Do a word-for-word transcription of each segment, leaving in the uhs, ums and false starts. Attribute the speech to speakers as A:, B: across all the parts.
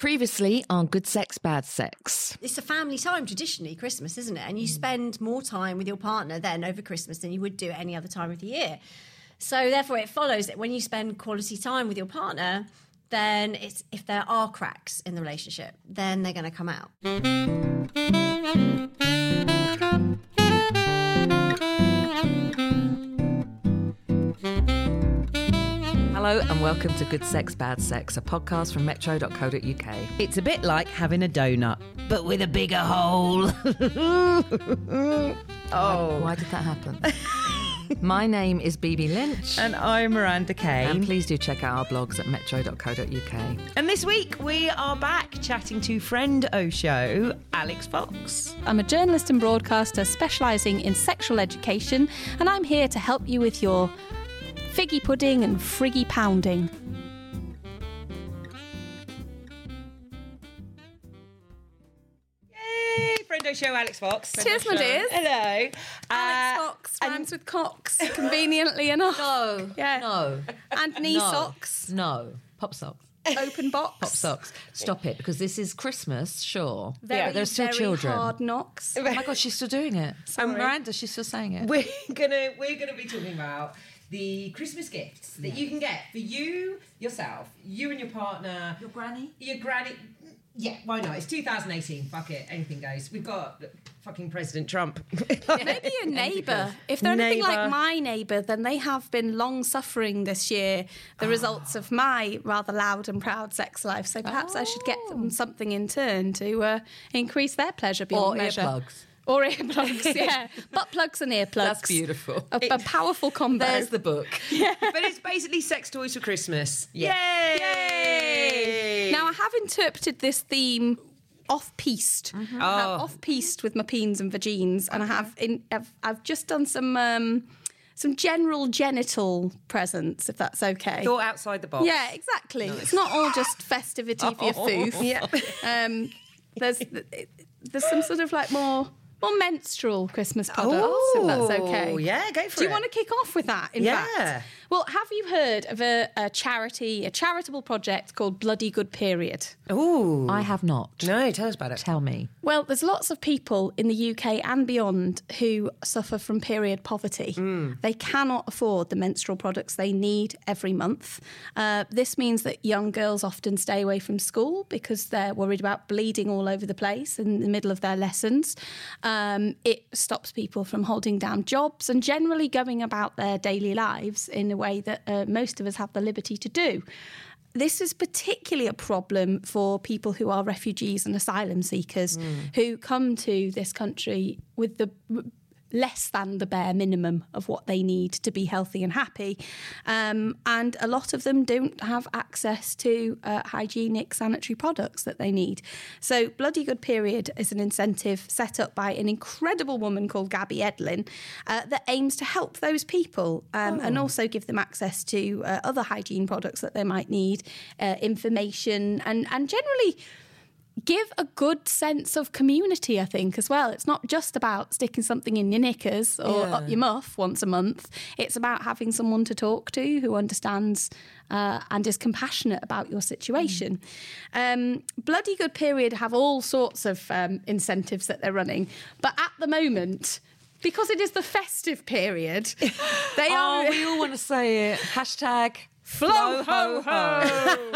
A: Previously on Good Sex, Bad Sex.
B: It's a family time traditionally, Christmas, isn't it? And you spend more time with your partner then over Christmas than you would do at any other time of the year. So therefore it follows that when you spend quality time with your partner, then it's if there are cracks in the relationship, then they're going to come out.
A: Hello and welcome to Good Sex, Bad Sex, a podcast from metro dot co dot uk.
C: It's a bit like having a donut, but with a bigger hole.
A: Oh, why did that happen? My name is B B Lynch.
C: And I'm Miranda Kane.
A: And please do check out our blogs at metro dot co dot uk.
C: And this week we are back chatting to friend O Show, Alex Fox.
D: I'm a journalist and broadcaster specialising in sexual education, and I'm here to help you with your figgy pudding and friggy pounding.
C: Yay! Friend O Show, Alex Fox.
D: Cheers, my dears.
C: Hello.
D: Alex
C: Uh,
D: Fox rhymes with cocks, conveniently enough.
A: No,
D: Yeah.
A: no,
D: And knee
A: no,
D: socks,
A: no. Pop socks.
D: open box.
A: Pop socks. Stop it, because this is Christmas, sure.
D: Very,
A: but there's still
D: very
A: children.
D: hard knocks.
A: Oh my God, she's still doing it.
D: Sorry.
A: And Miranda, she's still saying it.
C: We're gonna we're gonna be talking about the Christmas gifts that you can get for you, yourself, you and your partner,
A: Your granny?
C: your granny. Yeah, why not? It's two thousand eighteen. Fuck it, anything goes. We've got fucking President Trump.
D: Maybe a neighbour. If they're anything
C: Neighbour.
D: like my neighbour, then they have been long suffering this year, the results of my rather loud and proud sex life. So perhaps I should get them something in turn to uh, increase their pleasure beyond
A: Or
D: measure.
A: earplugs.
D: Or earplugs, yeah. Butt plugs and earplugs.
A: That's beautiful.
D: A, a powerful combo.
A: There's the book.
C: But it's basically sex toys for Christmas.
A: Yeah.
C: Yay!
D: Now, I have interpreted this theme off-piste.
C: Oh.
D: Off-piste with my peens and vagines. And I have in, I've, I've just done some um, some general genital presents, if that's okay.
C: Thought outside the box.
D: Yeah, exactly. It's not all just festivity for your foof.
C: Yeah.
D: Um, there's there's some sort of like more more menstrual Christmas products, if that's okay.
C: Oh, yeah, go for
D: Do you
C: it.
D: want to kick off with that, in
C: Yeah.
D: fact? Well, have you heard of a, a charity, a charitable project called Bloody Good Period?
C: Ooh.
A: I have not.
C: No, tell us about it.
A: Tell me.
D: Well, there's lots of people in the U K and beyond who suffer from period poverty. They cannot afford the menstrual products they need every month. Uh, this means that young girls often stay away from school because they're worried about bleeding all over the place in the middle of their lessons. Um, it stops people from holding down jobs and generally going about their daily lives in a way that uh, most of us have the liberty to do. This is particularly a problem for people who are refugees and asylum seekers mm. who come to this country with the less than the bare minimum of what they need to be healthy and happy. Um, and a lot of them don't have access to uh, hygienic sanitary products that they need. So Bloody Good Period is an incentive set up by an incredible woman called Gabby Edlin uh, that aims to help those people um, oh. and also give them access to uh, other hygiene products that they might need, uh, information, and, and generally give a good sense of community, I think, as well. It's not just about sticking something in your knickers or
C: Yeah.
D: up your muff once a month. It's about having someone to talk to who understands uh, and is compassionate about your situation. Mm. Um, Bloody Good Period have all sorts of um, incentives that they're running, but at the moment, because it is the festive period, they
A: Oh,
D: are...
A: we all want to say it. Hashtag
D: Flow ho ho!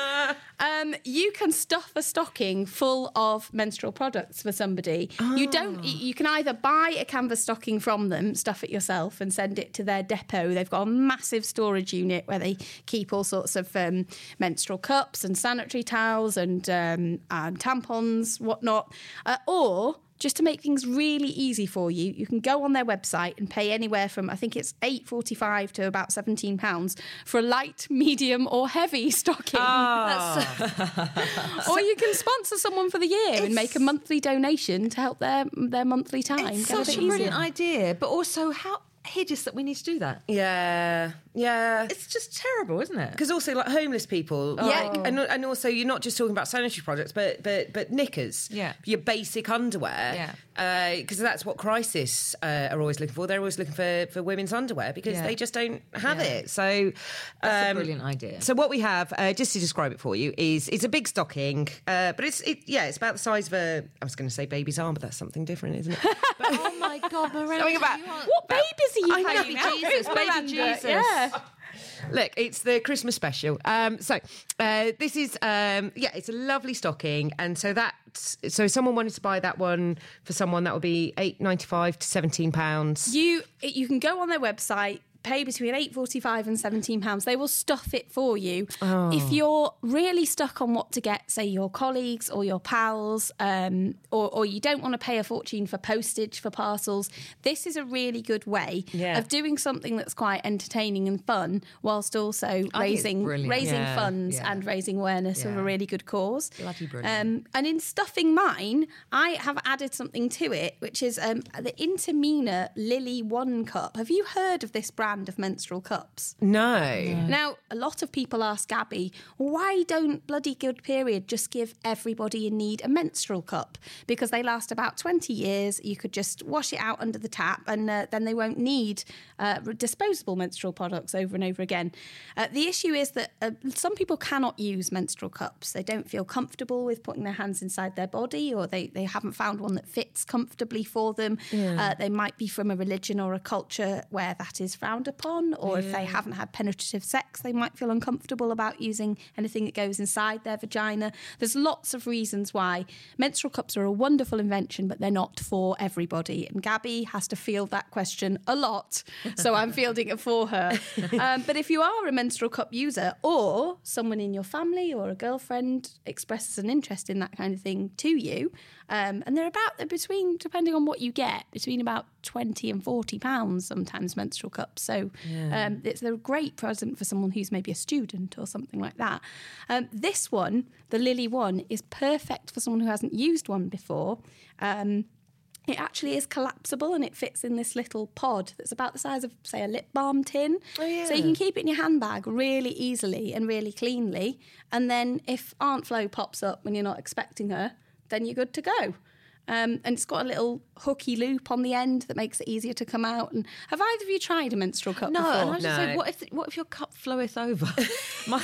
D: um, you can stuff a stocking full of menstrual products for somebody. Oh. You don't. You can either buy a canvas stocking from them, stuff it yourself, and send it to their depot. They've got a massive storage unit where they keep all sorts of um, menstrual cups and sanitary towels and, um, and tampons, whatnot, uh, or. Just to make things really easy for you, you can go on their website and pay anywhere from, I think it's eight forty-five to about seventeen pounds for a light, medium or heavy stocking.
C: Oh.
D: Or you can sponsor someone for the year and make a monthly donation to help their their monthly time.
A: It's
D: get
A: such
D: a
A: a
D: bit
A: brilliant
D: easier.
A: idea, but also how hideous that we need to do that.
C: Yeah.
E: Yeah.
A: It's just terrible, isn't it?
E: Because also, like, homeless people,
D: Yeah.
E: like, and, and also you're not just talking about sanitary products, but but but knickers,
A: Yeah.
E: your basic underwear, because that's what Crisis uh, are always looking for. They're always looking for, for women's underwear because
A: Yeah.
E: they just don't have
A: Yeah.
E: it. So
A: That's a
E: um,
A: brilliant idea.
E: So what we have, uh, just to describe it for you, is it's a big stocking, uh, but it's it, yeah, it's about the size of a. I was going to say baby's arm, but that's something different, isn't it?
A: Oh my God, Miranda!
E: Something about-
A: you are-
D: What babies are you
E: I know.
D: hanging
A: Baby
D: out
A: Jesus,
D: with,
A: baby
D: Miranda?
A: Jesus.
D: Yeah.
E: Look, it's the Christmas special. Um, so uh, this is, um, yeah, it's a lovely stocking, and so that, so if someone wanted to buy that one for someone, that would be eight ninety five to seventeen pounds.
D: You you can go on their website, pay between eight forty-five and seventeen pounds. They will stuff it for you.
E: Oh.
D: If you're really stuck on what to get, say your colleagues or your pals, um, or, or you don't want to pay a fortune for postage for parcels, this is a really good way
E: Yeah.
D: of doing something that's quite entertaining and fun, whilst also
A: it's
D: raising
A: brilliant.
D: raising
E: Yeah,
D: funds
A: yeah.
D: and raising awareness of
A: Yeah.
D: a really good cause.
A: Bloody brilliant.
D: Um, and in stuffing mine, I have added something to it, which is um, the Intermina Lily One Cup. Have you heard of this brand of menstrual cups?
E: No.
D: Now, a lot of people ask Gabby, why don't Bloody Good Period just give everybody in need a menstrual cup? Because they last about twenty years. You could just wash it out under the tap and uh, then they won't need uh, disposable menstrual products over and over again. Uh, the issue is that uh, some people cannot use menstrual cups. They don't feel comfortable with putting their hands inside their body, or they, they haven't found one that fits comfortably for them. Uh, they might be from a religion or a culture where that is frowned upon, or if they haven't had penetrative sex, they might feel uncomfortable about using anything that goes inside their vagina. There's lots of reasons why menstrual cups are a wonderful invention, but they're not for everybody. And Gabby has to field that question a lot, so I'm fielding it for her. Um, but if you are a menstrual cup user, or someone in your family or a girlfriend expresses an interest in that kind of thing to you, um, and they're about they're between, depending on what you get, between about twenty and forty pounds sometimes, menstrual cups. So um, it's a great present for someone who's maybe a student or something like that. Um, this one, the Lily one, is perfect for someone who hasn't used one before. Um, It actually is collapsible and it fits in this little pod that's about the size of, say, a lip balm tin.
E: Oh, yeah.
D: So you can keep it in your handbag really easily and really cleanly. And then if Aunt Flo pops up when you're not expecting her, then you're good to go. Um, and it's got a little hooky loop on the end that makes it easier to come out. And have either of you tried a menstrual cup
A: No,
D: before?
A: and I just
E: No.
A: say, what if what if your cup floweth over? My,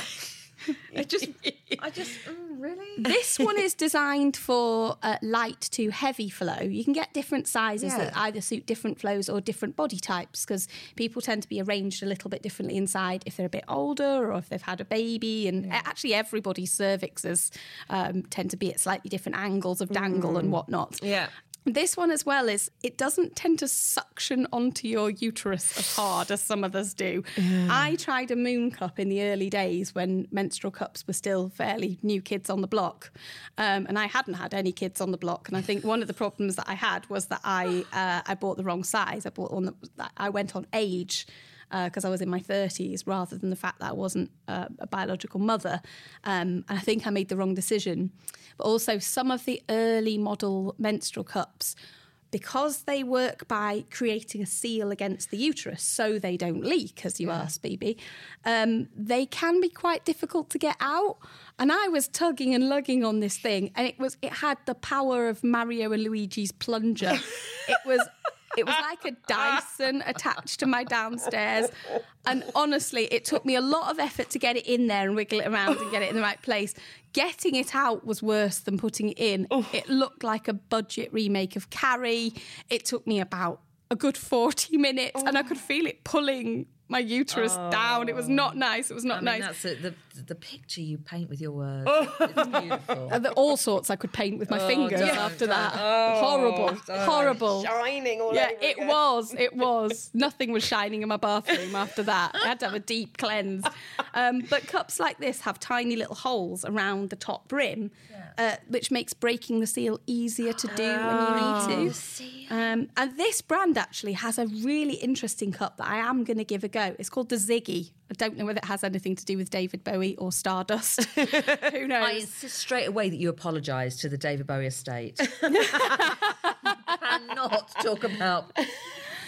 A: it just, I just, mm, really.
D: This one is designed for uh, light to heavy flow. You can get different sizes
A: Yeah.
D: that either suit different flows or different body types, because people tend to be arranged a little bit differently inside if they're a bit older or if they've had a baby. And actually everybody's cervixes um, tend to be at slightly different angles of dangle and whatnot.
E: Yeah.
D: This one as well is, it doesn't tend to suction onto your uterus as hard as some others do. I tried a moon cup in the early days when menstrual cups were still fairly new kids on the block. Um, and I hadn't had any kids on the block. And I think one of the problems that I had was that I uh, I bought the wrong size. I bought one that, that I went on age, because uh, I was in my thirties, rather than the fact that I wasn't uh, a biological mother. Um, and I think I made the wrong decision. But also some of the early model menstrual cups, because they work by creating a seal against the uterus so they don't leak, as you asked, Bibi, um, they can be quite difficult to get out. And I was tugging and lugging on this thing, and it was it had the power of Mario and Luigi's plunger. It was... It was like a Dyson attached to my downstairs. And honestly, it took me a lot of effort to get it in there and wiggle it around and get it in the right place. Getting it out was worse than putting it in. It looked like a budget remake of Carrie. It took me about a good forty minutes and I could feel it pulling my uterus down. It was not nice. It was not
A: I mean,
D: nice.
A: that's it. The, the picture you paint with your words. It's beautiful.
D: And the- all sorts I could paint with my fingers
A: don't,
D: after
A: don't.
D: that. Horrible. Horrible.
E: Shining all
D: Yeah,
E: over
D: it
E: again.
D: was. It was. Nothing was shining in my bathroom after that. I had to have a deep cleanse. Um, but cups like this have tiny little holes around the top rim, uh, which makes breaking the seal easier to do when you need to. Um, and this brand actually has a really interesting cup that I am going to give a go. It's called the Ziggy. I don't know whether it has anything to do with David Bowie or Stardust. Who knows?
A: I insist straight away that you apologise to the David Bowie estate. You cannot talk about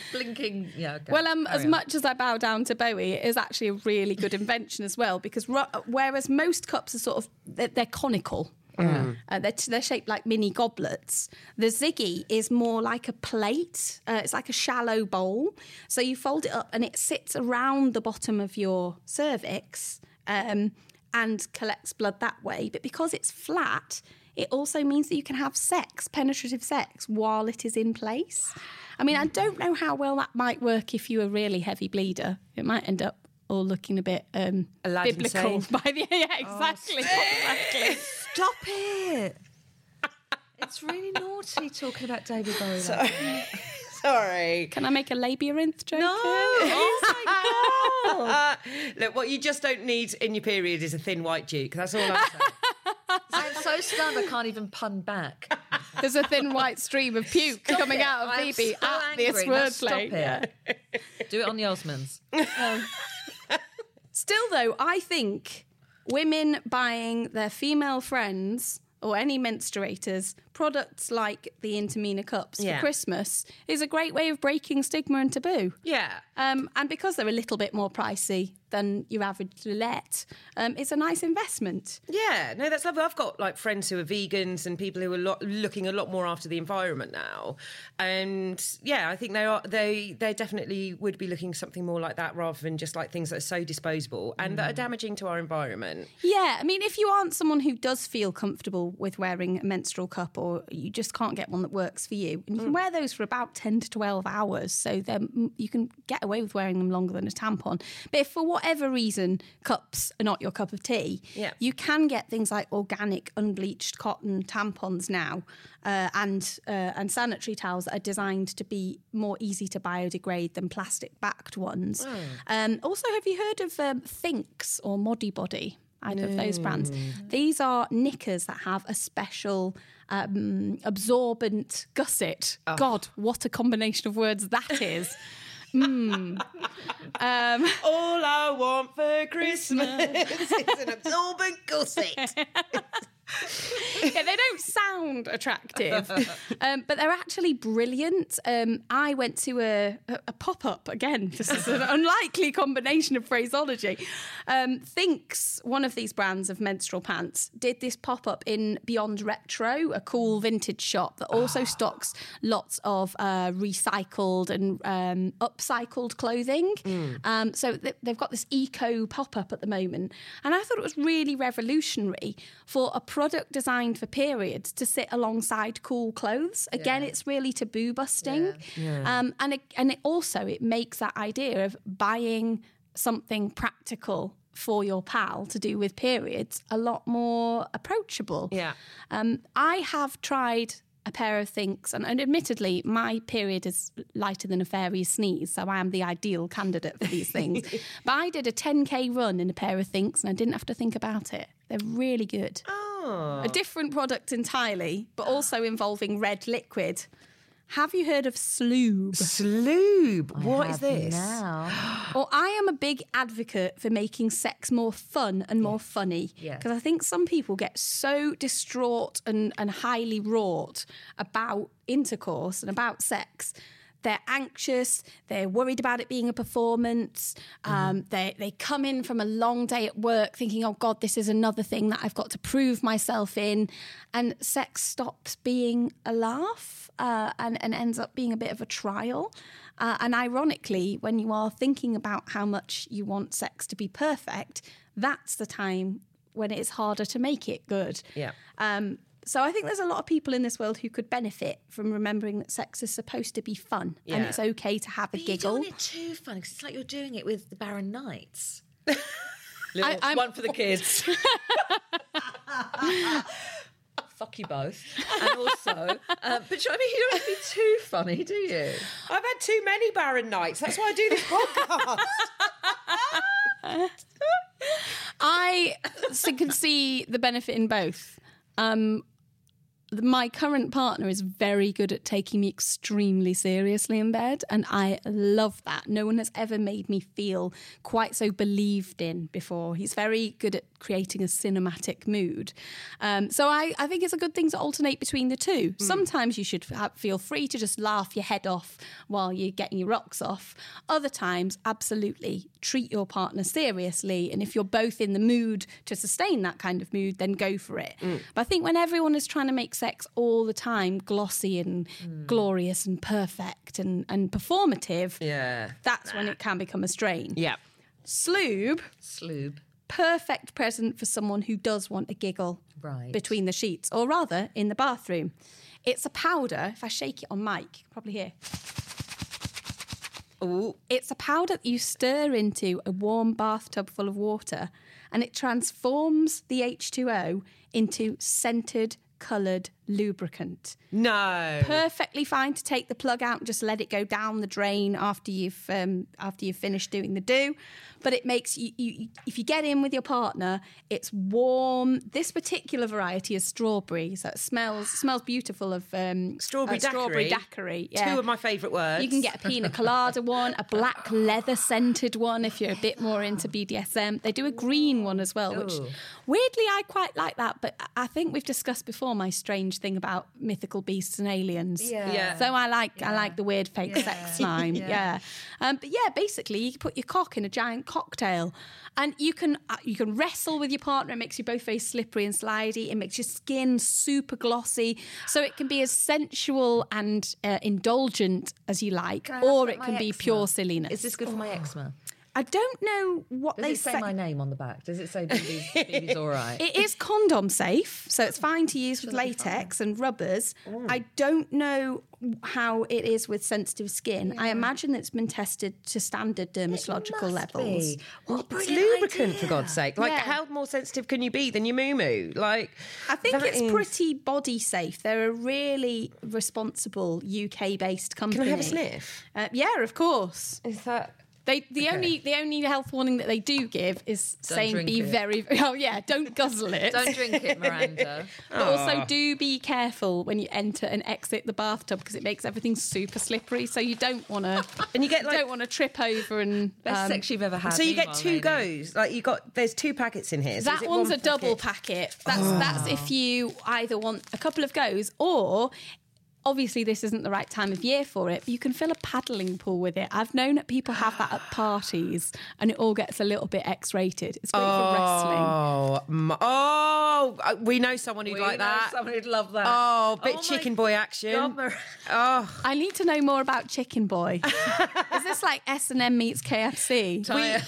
A: blinking. Yeah. Okay.
D: Well, um,
A: Carry
D: as
A: on.
D: much as I bow down to Bowie, it is actually a really good invention as well, because ru- whereas most cups are sort of, they're, they're conical. Uh, they're, they're shaped like mini goblets. The Ziggy is more like a plate. Uh, it's like a shallow bowl. So you fold it up and it sits around the bottom of your cervix um, and collects blood that way. But because it's flat, it also means that you can have sex, penetrative sex, while it is in place. I mean, I don't know how well that might work if you're a really heavy bleeder. It might end up all looking a bit um,
E: Aladdin
D: biblical
E: Sane.
D: by the yeah, exactly, exactly.
A: Stop it. It's really naughty talking about David Bowie. Sorry.
E: Sorry.
D: Can I make a labyrinth joke?
A: No.
D: here?
A: Oh my God.
E: Look, what you just don't need in your period is a thin white duke. That's all I'm saying.
A: I'm so stunned I can't even pun back.
D: There's a thin white stream of puke coming out of
A: I'm
D: Phoebe
A: so
D: at this
A: angry. Now stop
D: wordplay.
A: it. Do it on the Osmonds.
D: Still, though, I think women buying their female friends or any menstruators products like the Intermina cups
E: Yeah.
D: for Christmas is a great way of breaking stigma and taboo.
E: Yeah.
D: Um, and because they're a little bit more pricey than your average Lillet, um, it's a nice investment.
E: Yeah, no, that's lovely. I've got like friends who are vegans and people who are lot, looking a lot more after the environment now, and yeah, I think they are they they definitely would be looking something more like that rather than just like things that are so disposable and that are damaging to our environment.
D: Yeah, I mean, if you aren't someone who does feel comfortable with wearing a menstrual cup, or you just can't get one that works for you, and you can wear those for about ten to twelve hours, so then you can get away with wearing them longer than a tampon. But if for whatever reason cups are not your cup of tea,
E: Yeah.
D: you can get things like organic unbleached cotton tampons now, uh, and uh, and sanitary towels that are designed to be more easy to biodegrade than plastic backed ones. Um, also, have you heard of um, Thinks or Modibody? Either of those brands. These are knickers that have a special um, absorbent gusset. God, what a combination of words that is. Mm. Um,
E: All I want for Christmas is an absorbent gusset.
D: yeah, they don't sound attractive, um, but they're actually brilliant. Um, I went to a, a, a pop-up, again, this is an unlikely combination of phraseology. Um, Thinks, one of these brands of menstrual pants, did this pop-up in Beyond Retro, a cool vintage shop that also stocks lots of uh, recycled and um, upcycled clothing.
E: Mm.
D: Um, so th- they've got this eco pop-up at the moment. And I thought it was really revolutionary for a product designed for periods to sit alongside cool clothes. Again,
A: Yeah.
D: it's really taboo busting.
E: Yeah.
D: Um, and it, and it also, it makes that idea of buying something practical for your pal to do with periods a lot more approachable.
E: Yeah.
D: Um, I have tried a pair of Thinks, and, and admittedly, my period is lighter than a fairy's sneeze, so I am the ideal candidate for these things. But I did a ten K run in a pair of Thinks, and I didn't have to think about it. They're really good.
E: Oh.
D: A different product entirely, but also involving red liquid. Have you heard of Sloob?
E: Sloob. What is
A: Have
E: this?
A: Now.
D: Well, I am a big advocate for making sex more fun and more funny.
A: Yes.
D: Because I think some people get so distraught and, and highly wrought about intercourse and about sex. They're anxious, they're worried about it being a performance, um, they, they come in from a long day at work thinking, oh God, this is another thing that I've got to prove myself in. And sex stops being a laugh uh, and, and ends up being a bit of a trial. Uh, and ironically, when you are thinking about how much you want sex to be perfect, that's the time when it's harder to make it good.
E: Yeah.
D: Um, So I think there's a lot of people in this world who could benefit from remembering that sex is supposed to be fun and
E: Yeah.
D: it's okay to have a
A: But you
D: giggle.
A: don't want it too fun because it's like you're doing it with the Baron Knights.
E: Little,
D: I- I'm-
E: one for the kids.
A: Fuck you both. And also, uh, but you know what I mean, you don't want to be too funny, do you?
E: I've had too many barren nights. That's why I do this podcast.
D: I so can see the benefit in both. Um, my current partner is very good at taking me extremely seriously in bed, and I love that. No one has ever made me feel quite so believed in before. He's very good at creating a cinematic mood. Um, so I, I think it's a good thing to alternate between the two. Mm. Sometimes you should f- feel free to just laugh your head off while you're getting your rocks off. Other times, absolutely, treat your partner seriously, and if you're both in the mood to sustain that kind of mood, then go for it. Mm. But I think when everyone is trying to make sex all the time glossy and mm. glorious and perfect and, and performative,
E: yeah,
D: that's when it can become a strain.
E: Yeah.
D: Sloob.
A: Sloob.
D: Perfect present for someone who does want a giggle
A: right.
D: between the sheets, or rather in the bathroom. It's a powder. If I shake it on mic, you can probably hear.
E: Ooh.
D: It's a powder that you stir into a warm bathtub full of water, and it transforms the H two O into scented, coloured lubricant.
E: No.
D: Perfectly fine to take the plug out and just let it go down the drain after you've um, after you've finished doing the do. But it makes you, you, if you get in with your partner, it's warm. This particular variety is strawberry, so it smells smells beautiful of um,
E: strawberry,
D: uh,
E: daiquiri.
D: strawberry daiquiri. Yeah.
E: Two of my favourite words.
D: You can get a pina colada one, a black leather scented one if you're a bit more into B D S M. They do a green one as well, which
A: Ooh.
D: weirdly I quite like that. But I think we've discussed before my strange thing about mythical beasts and aliens.
A: Yeah.
E: Yeah.
D: So I like
A: Yeah.
D: I like the weird fake
A: Yeah.
D: sex slime.
A: Yeah.
D: Yeah. Um, but yeah, basically you can put your cock in a giant cocktail, and you can uh, you can wrestle with your partner. It makes you both very slippery and slidey. It makes your skin super glossy, so it can be as sensual and uh, indulgent as you like,
A: Can I
D: or
A: ask
D: it
A: about
D: can
A: my
D: be
A: eczema?
D: pure silliness.
A: Is this good for my eczema?
D: I don't know what
A: Does
D: they
A: it say, my name on the back? Does it say Baby's, Baby's all right?
D: It is condom safe, so it's fine to use with latex and rubbers. I don't know how it is with sensitive skin. I imagine it's been tested to standard dermatological levels.
A: Be. What a
E: It's
A: brilliant
E: lubricant,
A: idea.
E: for God's sake. Like,
D: Yeah.
E: how more sensitive can you be than your moo-moo? Like,
D: I think
E: that
D: it's
E: is-
D: pretty body safe. They're a really responsible U K-based company.
E: Can I have a sniff?
D: Uh, yeah, of course.
E: Is that...
D: They the
E: Okay.
D: only the only health warning that they do give is
A: Don't
D: saying
A: drink
D: be
A: it.
D: very oh yeah don't guzzle it.
A: Don't drink it, Miranda.
D: But also do be careful when you enter and exit the bathtub, because it makes everything super slippery. So you don't want to
E: And you get, like-
D: don't want to trip over and
A: Best
D: um,
A: sex you've ever had.
E: So you get
A: meanwhile,
E: two
A: lady.
E: goes. Like, you got... There's two packets in here. So is
D: that
E: it
D: one's
E: one
D: a double
E: packet?
D: packet. That's that's if you either want a couple of goes, or obviously this isn't the right time of year for it, but you can fill a paddling pool with it. I've known that people have that at parties, and it all gets a little bit X-rated. It's great for wrestling.
E: Oh, m- oh, uh, we know someone who'd
A: We
E: like
A: know
E: that.
A: someone who'd love that.
E: Oh, bit
A: my
E: chicken boy action.
A: God, Mir-
E: Oh,
D: I need to know more about Chicken Boy. Is this like S and M meets K F C?
A: Tanya,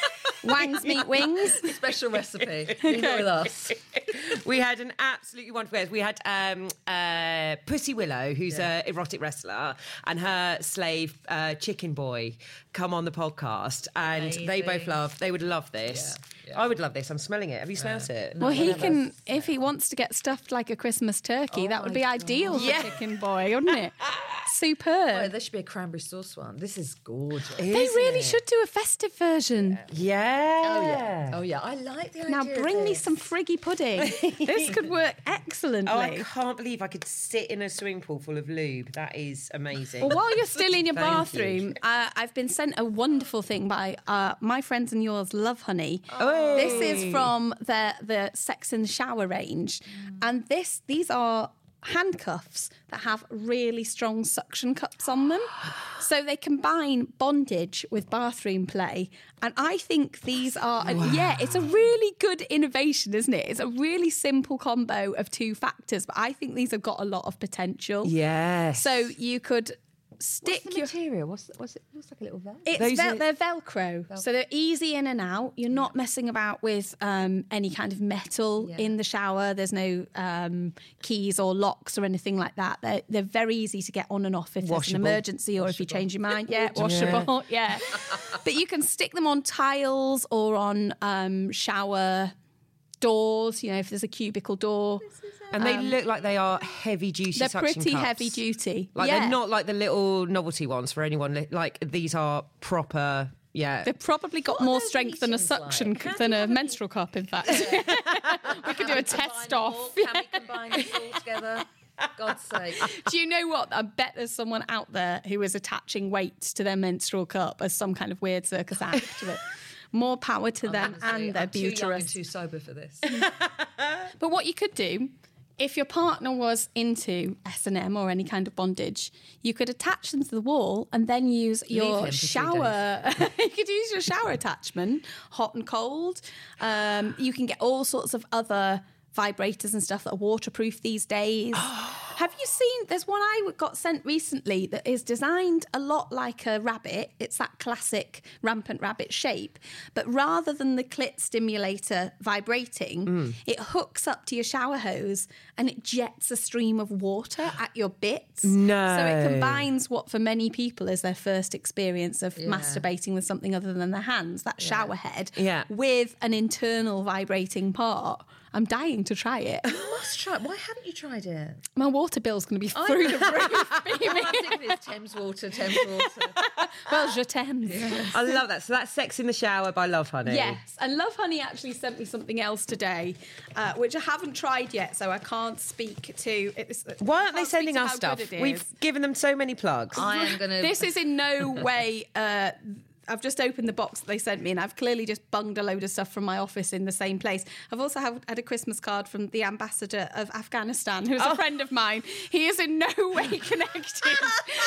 D: Wangs meet wings?
A: special recipe. Leave it with us.
E: we had an absolutely wonderful guest. We had um, uh, Pussy Willow, who's
A: Yeah.
E: a erotic wrestler, and her slave uh, Chicken Boy come on the podcast, and they both
A: Amazing.
E: love. They would love this.
A: Yeah, yeah.
E: I would love this. I'm smelling it. Have you smelled it?
D: Well, he
A: whatever.
D: can, if he wants to get stuffed like a Christmas turkey,
A: Oh
D: that would
A: my
D: be ideal
E: Yeah.
D: for Chicken Boy, wouldn't it?
A: Oh,
D: Superb.
A: there should be a cranberry sauce one. This is gorgeous.
D: They really should do a festive version.
E: Yeah.
A: Oh yeah. Oh yeah. I like the idea.
D: Now
A: of
D: bring me
A: this.
D: some friggy pudding. This could work excellently.
E: Oh, I can't believe I could sit in a swimming pool full of lube. That is amazing.
D: Well, while you're still in your
E: Thank
D: bathroom, uh, I've been sent a wonderful thing by uh, my friends and yours, Love Honey.
E: Oh.
D: This is from the the Sex in the Shower range, and this these are handcuffs that have really strong suction cups on them, so they combine bondage with bathroom play. And I think these are yeah, it's a really good innovation, isn't it? It's a really simple combo of two factors, but I think these have got a lot of potential.
E: Yes.
D: So you could stick
A: What's the
D: your.
A: material? What's what's it? Looks like a little velvet.
D: It's
E: Those
D: vel-
E: are-
D: they're Velcro, so they're easy in and out. You're not messing about with um, any kind of metal
A: Yeah.
D: in the shower. There's no um, keys or locks or anything like that. They're, they're very easy to get on and off if there's
E: Washable.
D: an emergency or if you change your mind. Yeah, washable. Yeah, but you can stick them on tiles or on um, shower doors. You know, if there's a cubicle door,
E: and they look like they are heavy duty.
D: they're
E: suction
D: pretty
E: cups.
D: heavy duty.
E: Like
D: yeah.
E: they're not like the little novelty ones for anyone. li- Like these are proper Yeah.
D: They've probably got
A: What are
D: more
A: those
D: strength than a
A: meetings
D: suction
A: like?
D: c-
A: How
D: than
A: do you
D: a
A: have a
D: menstrual cup, in fact. We could do a test off.
A: Can we combine this all together? God's sake.
D: Do you know what? I bet there's someone out there who is attaching weights to their menstrual cup as some kind of weird circus act. But more power to them
A: Honestly,
D: and their
A: I'm too young and
D: buterus.
A: too sober for this.
D: But what you could do, if your partner was into S and M or any kind of bondage, you could attach them to the wall and then use
A: him
D: your
A: for three
D: shower. You could use your shower attachment, hot and cold. Um, you can get all sorts of other vibrators and stuff that are waterproof these days. Have you seen, there's one I got sent recently that is designed a lot like a rabbit. It's that classic rampant rabbit shape. But rather than the clit stimulator vibrating,
E: Mm.
D: it hooks up to your shower hose and it jets a stream of water at your bits.
E: No.
D: So it combines what for many people is their first experience of
A: Yeah.
D: masturbating with something other than their hands, that shower head,
E: Yeah.
D: with an internal vibrating part. I'm dying to try it.
A: You must try. Why haven't you tried it?
D: My water bill's going to be through the roof, baby.
A: I'm thinking it's Thames Water, Thames Water.
D: Well, je t'aime.
E: I love that. So that's Sex in the Shower by Love Honey.
D: Yes, and Love Honey actually sent me something else today, uh, which I haven't tried yet, so I can't speak to. It's,
E: Why
D: I
E: aren't they
D: can't speak
E: sending
D: to
E: us
D: how
E: stuff?
D: good it is.
E: We've given them so many plugs.
A: I am going to.
D: This is in no way. Uh, I've just opened the box that they sent me, and I've clearly just bunged a load of stuff from my office in the same place. I've also have, had a Christmas card from the ambassador of Afghanistan, who's
E: Oh.
D: a friend of mine. He is in no way connected.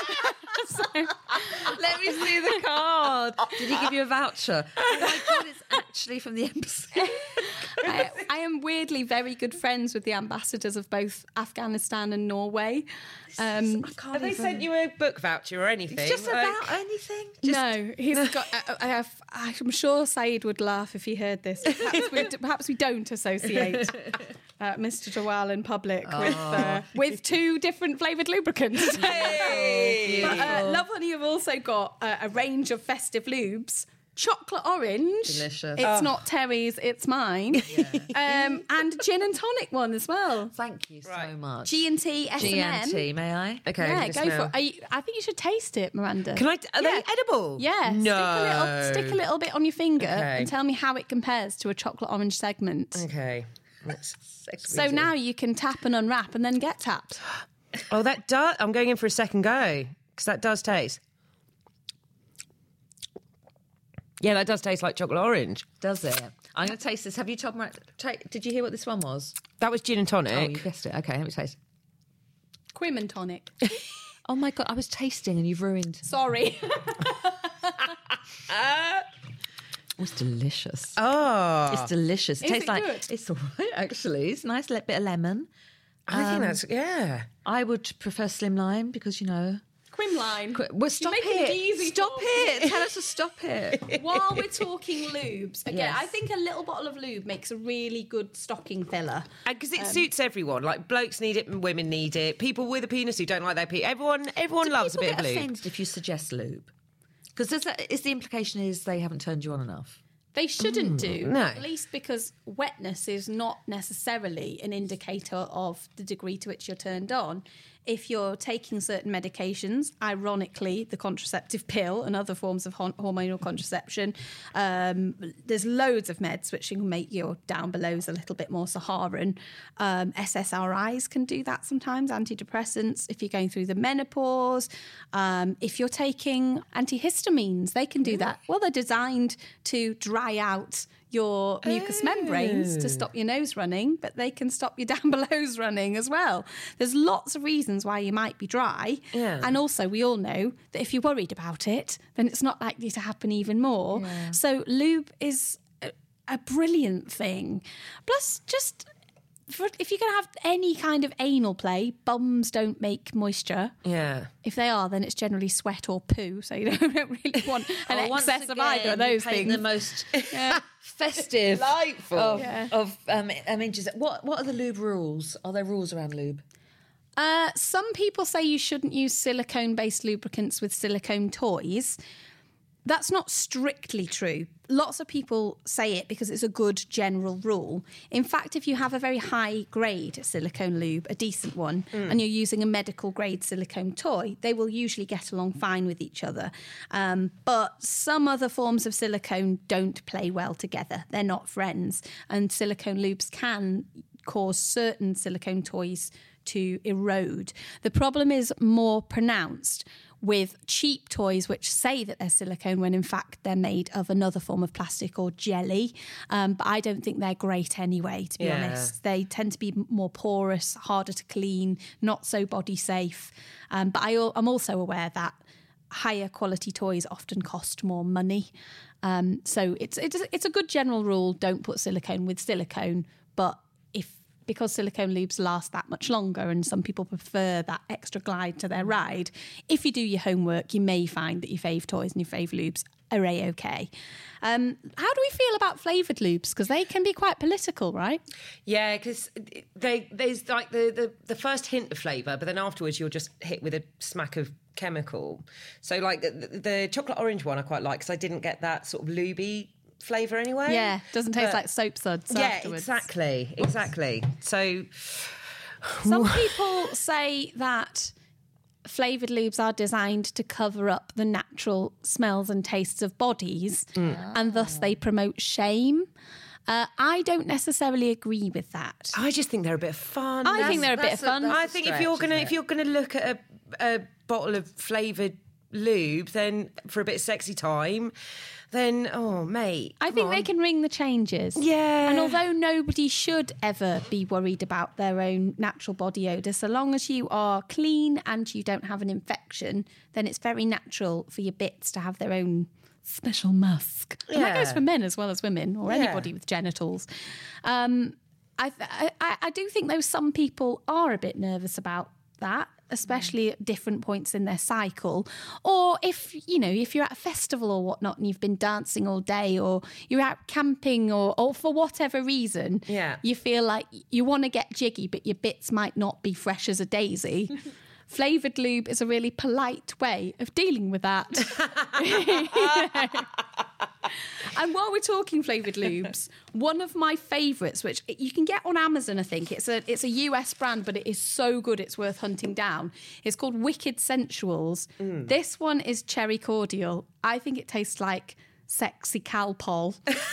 D: So,
A: Let me see the card. Did he give you a voucher? Oh my God, it's actually from the embassy.
D: I, I am weirdly very good friends with the ambassadors of both Afghanistan and Norway. Um,
A: I can't
E: Have they
A: even-
E: sent you a book voucher or anything?
A: It's just
E: Like-
A: about anything.
D: no, he's got. I, I have, I'm sure Saeed would laugh if he heard this. Perhaps we, perhaps we don't associate uh, Mister Dawal in public with uh, with two different flavoured lubricants.
E: Hey!
D: But, uh, Love Honey have also got uh, a range of festive lubes. Chocolate orange.
A: Delicious.
D: It's not Terry's, it's mine. Um, and gin and tonic one as well.
A: Thank you so
E: Right.
A: much.
D: G and T, S and
A: G
D: M.
A: and T, may I?
E: Okay.
D: Yeah,
E: just
D: go
E: smell.
D: for it. Are you, I think you should taste it, Miranda.
E: Can I? Are
D: Yeah.
E: they edible?
D: Yeah,
E: No.
D: stick a little, stick a little bit on your finger
E: Okay.
D: and tell me how it compares to a chocolate orange segment.
E: Okay. Let's
D: So now you can tap and unwrap and then get tapped.
E: Oh, that does. I'm going in for a second go because that does taste. Yeah, that does taste like chocolate orange.
A: Does it? I'm going to taste this. Have you told me? Ta- did you hear what this one was?
E: That was gin and tonic.
A: Oh, you guessed it. Okay, let me taste.
D: Quim and tonic.
A: Oh my God, I was tasting and you've ruined.
D: Sorry.
A: It was delicious.
E: Oh,
A: It's delicious. It
D: Is
A: tastes
D: it
A: like
D: good?
A: it's all right actually. It's a nice little bit of lemon.
E: I think
A: Um,
E: that's yeah.
A: I would prefer slim lime because you know.
D: Quim line.
A: Well, stop
D: making
A: it!
D: it easy
A: Stop
D: for
A: it! Tell us to stop it.
D: While we're talking lubes, again,
A: Yes.
D: I think a little bottle of lube makes a really good stocking filler.
E: Because it suits everyone. Like blokes need it and women need it. People with a penis who don't like their penis. Everyone, everyone
A: Do
E: loves a
A: people
E: bit of
A: get
E: lube.
A: offended if you suggest lube? Because is the implication is they haven't turned you on enough?
D: They shouldn't do,
E: no.
D: at least because wetness is not necessarily an indicator of the degree to which you're turned on. If you're taking certain medications, ironically, the contraceptive pill and other forms of hon- hormonal contraception, um, there's loads of meds which can make your down belows a little bit more Saharan. Um, S S R Is can do that sometimes, antidepressants. If you're going through the menopause, um, if you're taking antihistamines, they can do that. Well, they're designed to dry out your mucous membranes to stop your nose running, but they can stop your down belows running as well. There's lots of reasons why you might be dry.
E: Yeah.
D: And also, we all know that if you're worried about it, then it's not likely to happen even more. So lube is a, a brilliant thing. Plus, just for, if you're going to have any kind of anal play, bums don't make moisture.
E: Yeah.
D: If they are, then it's generally sweat or poo, so you don't really want an
A: Oh, once
D: excess of either of
A: again, you
D: those
A: paint
D: things.
A: The most festive
E: Delightful.
A: of,
D: Yeah.
A: of um, images. What what are the lube rules? Are there rules around lube?
D: Uh, some people say you shouldn't use silicone-based lubricants with silicone toys. That's not strictly true. Lots of people say it because it's a good general rule. In fact, if you have a very high grade silicone lube, a decent one, mm. and you're using a medical grade silicone toy, they will usually get along fine with each other. Um, but some other forms of silicone don't play well together. They're not friends. And silicone lubes can cause certain silicone toys to erode. The problem is more pronounced with cheap toys which say that they're silicone when in fact they're made of another form of plastic or jelly. Um, but I don't think they're great anyway, to be
E: Yeah.
D: honest. They tend to be more porous, harder to clean, not so body safe. Um, but I, al- I'm also aware that higher quality toys often cost more money. Um, so it's, it's it's a good general rule, don't put silicone with silicone. But if because silicone lubes last that much longer and some people prefer that extra glide to their ride, if you do your homework, you may find that your fave toys and your fave lubes are A-OK. Um, how do we feel about flavoured lubes? Because they can be quite political, right?
E: Yeah, because they there's like the, the, the first hint of flavour, but then afterwards you're just hit with a smack of chemical. So like the, the chocolate orange one I quite like because I didn't get that sort of lubey flavour anyway.
D: Yeah, doesn't taste
E: But-
D: like soap suds
E: Yeah,
D: afterwards.
E: exactly, exactly. So
D: Some people say that flavoured lubes are designed to cover up the natural smells and tastes of bodies, and thus they promote shame. Uh, I don't necessarily agree with that.
E: I just think they're a bit of fun.
D: I think they're a bit
A: that's
D: of
A: a-
D: fun.
A: that's
E: I think if
A: stretch,
E: you're gonna
A: isn't
E: if
A: it?
E: you're gonna look at a, a bottle of flavoured lube, then for a bit of sexy time, then oh mate,
D: I
E: come
D: think
E: on.
D: they can ring the changes.
E: Yeah.
D: And although nobody should ever be worried about their own natural body odour, so long as you are clean and you don't have an infection, then it's very natural for your bits to have their own special musk. And that
E: Yeah.
D: goes for men as well as women or
E: Yeah.
D: anybody with genitals. Um, I, th- I, I do think, though, some people are a bit nervous about that, especially at different points in their cycle. Or if, you know, if you're at a festival or whatnot and you've been dancing all day, or you're out camping, or, or for whatever reason,
E: Yeah.
D: you feel like you want to get jiggy, but your bits might not be fresh as a daisy. Flavoured lube is a really polite way of dealing with that. And while we're talking flavoured lubes, one of my favourites, which you can get on Amazon, I think, it's a it's a U S brand, but it is so good it's worth hunting down. It's called Wicked Sensuals. This one is cherry cordial. I think it tastes like sexy Calpol.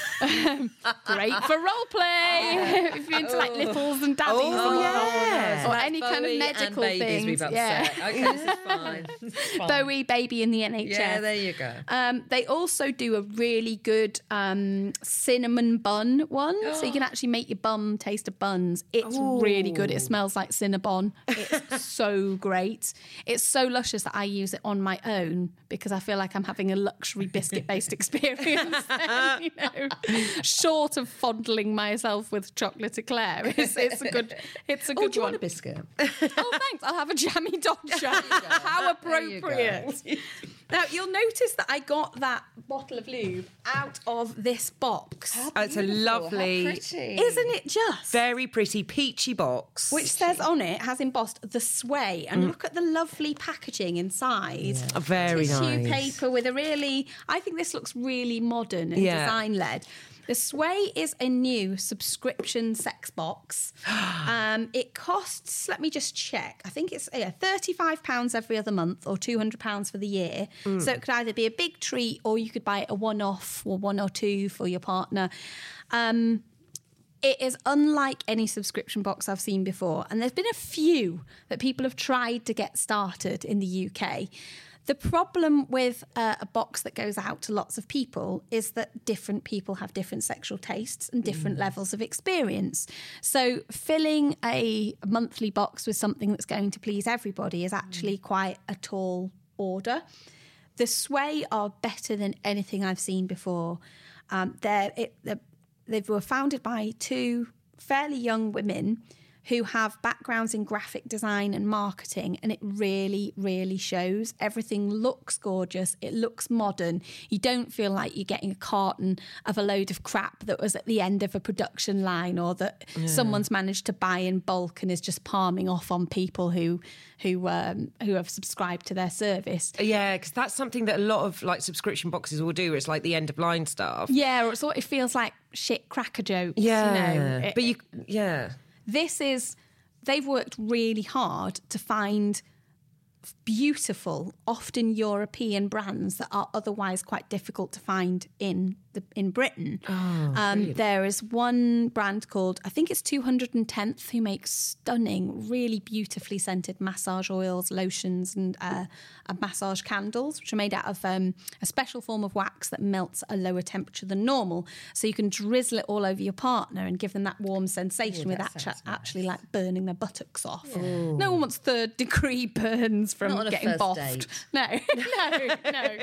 D: Um, great for role play if you're into like littles and daddies
E: Oh,
D: and
E: yeah.
D: or
A: That's
D: any kind of
A: Bowie
D: medical
A: and babies
D: things.
A: we've upset.
D: Yeah.
A: Okay, this is fine. This is fine.
D: Bowie, baby in the N H S.
A: Yeah, there you go.
D: Um, they also do a really good um, cinnamon bun one, so you can actually make your bum taste of buns. It's really good. It smells like Cinnabon. It's so great. It's so luscious that I use it on my own because I feel like I'm having a luxury biscuit-based experience. then, you know, short of fondling myself with chocolate eclair, it's, it's a good. It's a
A: Oh,
D: good
A: do you
D: one.
A: want a biscuit?
D: Oh, thanks. I'll have a jammy Dodger. How
A: There you go.
D: appropriate. Now, you'll notice that I got that bottle of lube out of this box.
E: Oh, it's a lovely,
A: Pretty.
D: Isn't it just?
E: very pretty peachy box.
D: Which says on it, has embossed the Sway. And look at the lovely packaging inside.
E: very
D: Tissue
E: nice.
D: paper with a really, I think this looks really modern and
E: Yeah.
D: design-led. The Sway is a new subscription sex box. Um, it costs, let me just check, I think it's yeah, thirty-five pounds every other month or two hundred pounds for the year. So it could either be a big treat or you could buy a one-off or one or two for your partner. Um, It is unlike any subscription box I've seen before. And there's been a few that people have tried to get started in the U K. The problem with uh, a box that goes out to lots of people is that different people have different sexual tastes and different levels of experience. So filling a monthly box with something that's going to please everybody is actually quite a tall order. The Sway are better than anything I've seen before. Um, they're, it, they're, they were founded by two fairly young women who have backgrounds in graphic design and marketing, and it really, really shows. Everything looks gorgeous. It looks modern. You don't feel like you're getting a carton of a load of crap that was at the end of a production line, or that yeah. someone's managed to buy in bulk and is just palming off on people who who um, who have subscribed to their service.
E: Yeah, because that's something that a lot of like subscription boxes will do. It's like the end of line stuff.
D: Yeah, or it's what it feels like shit cracker jokes.
E: Yeah,
D: you know? it,
E: but you yeah.
D: This is they've worked really hard to find beautiful, often European brands that are otherwise quite difficult to find in the in Britain.
E: Oh,
D: um, there is one brand called, I think it's two hundred tenth, who makes stunning, really beautifully scented massage oils, lotions, and uh, uh, massage candles, which are made out of um, a special form of wax that melts at a lower temperature than normal. So you can drizzle it all over your partner and give them that warm sensation
A: Ooh,
D: with
A: that
D: actu-
A: sounds nice.
D: actually like burning their buttocks off. No one wants third degree burns from
A: Not on a
D: getting
A: first
D: boffed.
A: date.
D: No, no, no.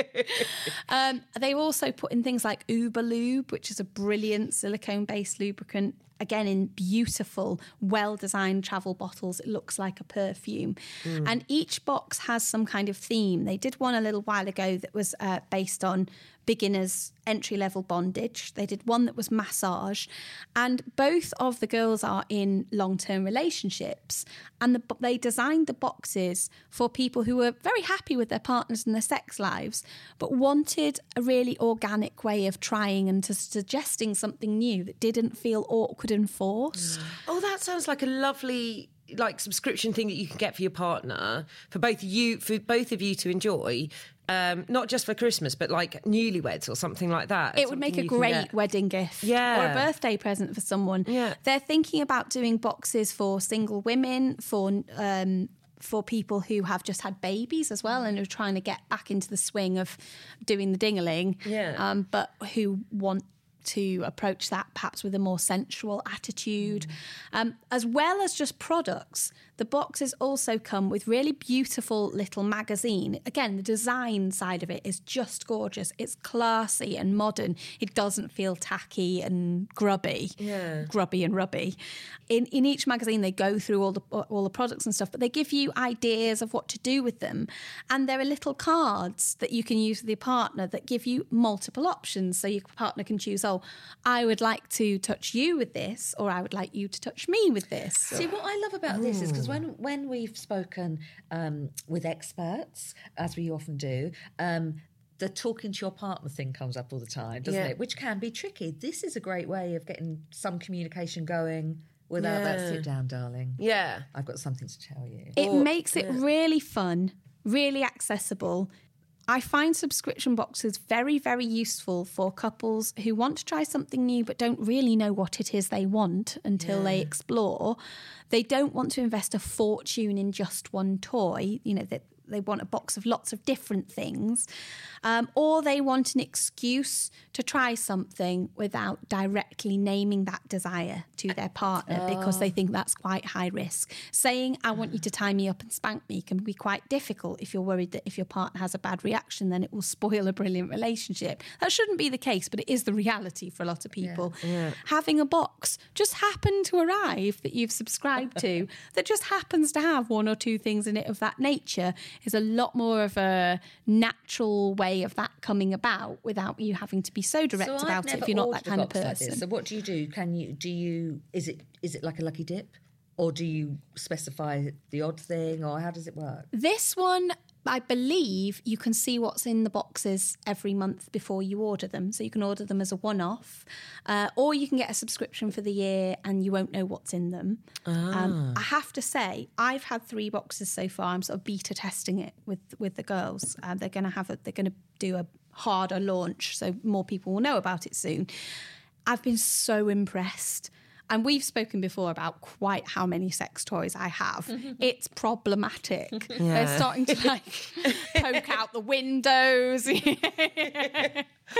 D: Um, they also put in things like Uber Lube, which is a brilliant silicone-based lubricant. Again, in beautiful, well-designed travel bottles. It looks like a perfume. Mm. And each box has some kind of theme. They did one a little while ago that was uh, based on beginners' entry-level bondage. They did one that was massage. And both of the girls are in long-term relationships. And the, they designed the boxes for people who were very happy with their partners and their sex lives, but wanted a really organic way of trying and to suggesting something new that didn't feel awkward and forced.
E: Mm. Oh, that sounds like a lovely like subscription thing that you can get for your partner, for both you, for both of you to enjoy. Um, not just for Christmas, but like newlyweds or something like that.
D: It would make a great wedding gift,
E: yeah,
D: or a birthday present for someone.
E: Yeah.
D: They're thinking about doing boxes for single women, for um, for people who have just had babies as well and are trying to get back into the swing of doing the ding-a-ling,
E: yeah.
D: um, but who want to approach that perhaps with a more sensual attitude. Mm. Um, as well as just products, the boxes also come with really beautiful little magazine. Again, the design side of it is just gorgeous. It's classy and modern. It doesn't feel tacky and grubby,
E: yeah.
D: grubby and rubby. In in each magazine, they go through all the all the products and stuff, but they give you ideas of what to do with them. And there are little cards that you can use with your partner that give you multiple options. So your partner can choose, oh, I would like to touch you with this, or I would like you to touch me with this.
A: See, what I love about Ooh. this is because when, when we've spoken um, with experts, as we often do, um, the talking to your partner thing comes up all the time, doesn't
E: yeah.
A: it? Which can be tricky. This is a great way of getting some communication going without
E: yeah.
A: that sit down, darling.
E: Yeah.
A: I've got something to tell you.
D: It
E: or,
D: makes it
E: yeah.
D: really fun, really accessible. I find subscription boxes very, very useful for couples who want to try something new but don't really know what it is they want until yeah. they explore. They don't want to invest a fortune in just one toy, you know, that they want a box of lots of different things, um, or they want an excuse to try something without directly naming that desire to their partner oh. because they think that's quite high risk. Saying, I want you to tie me up and spank me can be quite difficult if you're worried that if your partner has a bad reaction, then it will spoil a brilliant relationship. That shouldn't be the case, but it is the reality for a lot of people.
E: Yeah. Yeah.
D: Having a box just happened to arrive that you've subscribed to that just happens to have one or two things in it of that nature is a lot more of a natural way of that coming about without you having to be so direct
A: so
D: about
A: I've
D: it if you're not that
A: ordered a
D: kind of
A: box like
D: person.
A: this. So what do you do? Can you do you is it is it like a lucky dip, or do you specify the odd thing, or how does it work?
D: This one, I believe you can see what's in the boxes every month before you order them. So you can order them as a one-off, uh, or you can get a subscription for the year and you won't know what's in them.
E: Ah.
D: Um, I have to say, I've had three boxes so far. I'm sort of beta testing it with with the girls. Uh, they're going to have a, they're going to do a harder launch, so more people will know about it soon. I've been so impressed. And we've spoken before about quite how many sex toys I have. It's problematic.
E: Yeah.
D: They're starting to like poke out the windows.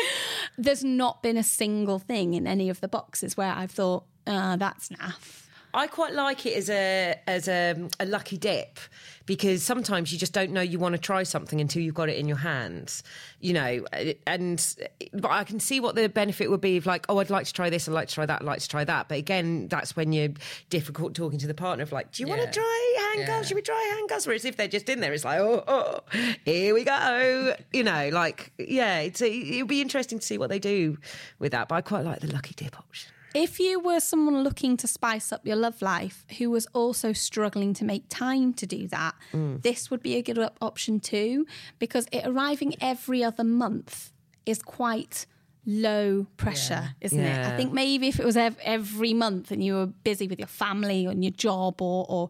D: There's not been a single thing in any of the boxes where I've thought, uh, that's naff.
E: I quite like it as a as a, a lucky dip, because sometimes you just don't know you want to try something until you've got it in your hands, you know. And but I can see what the benefit would be of, like, oh, I'd like to try this, I'd like to try that, I'd like to try that. But again, that's when you're difficult talking to the partner of, like, do you
A: Yeah.
E: want to try handcuffs?
A: Yeah.
E: Should we try handcuffs? Whereas if they're just in there, it's like, oh, oh here we go. You know, like, yeah, it's a, it'll be interesting to see what they do with that. But I quite like the lucky dip option.
D: If you were someone looking to spice up your love life who was also struggling to make time to do that,
E: Mm.
D: this would be a good op- option too, because it arriving every other month is quite low pressure, isn't it?
E: Yeah.
D: I think maybe if it was ev- every month and you were busy with your family and your job, or, or